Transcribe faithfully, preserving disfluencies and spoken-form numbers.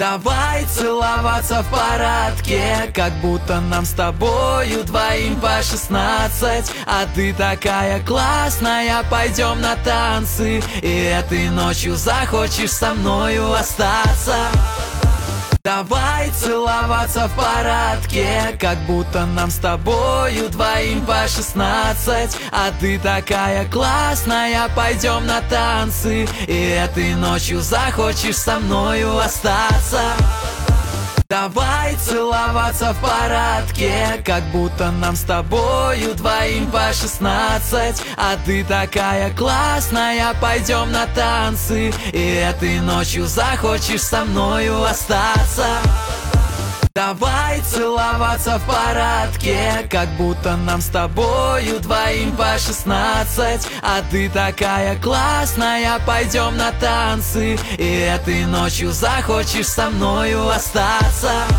Давай целоваться в парадке, как будто нам с тобою двоим по шестнадцать. А ты такая классная, пойдем на танцы, и этой ночью захочешь со мною остаться. Давай целоваться в парадке, как будто нам с тобою двоим по шестнадцать. А ты такая классная, пойдем на танцы, и этой ночью захочешь со мною остаться. Давай целоваться в парадке, как будто нам с тобою двоим по шестнадцать. А ты такая классная, пойдем на танцы, и этой ночью захочешь со мною остаться. Давай целоваться в парадке, как будто нам с тобою двоим по шестнадцать. А ты такая классная, пойдем на танцы, и этой ночью захочешь со мною остаться.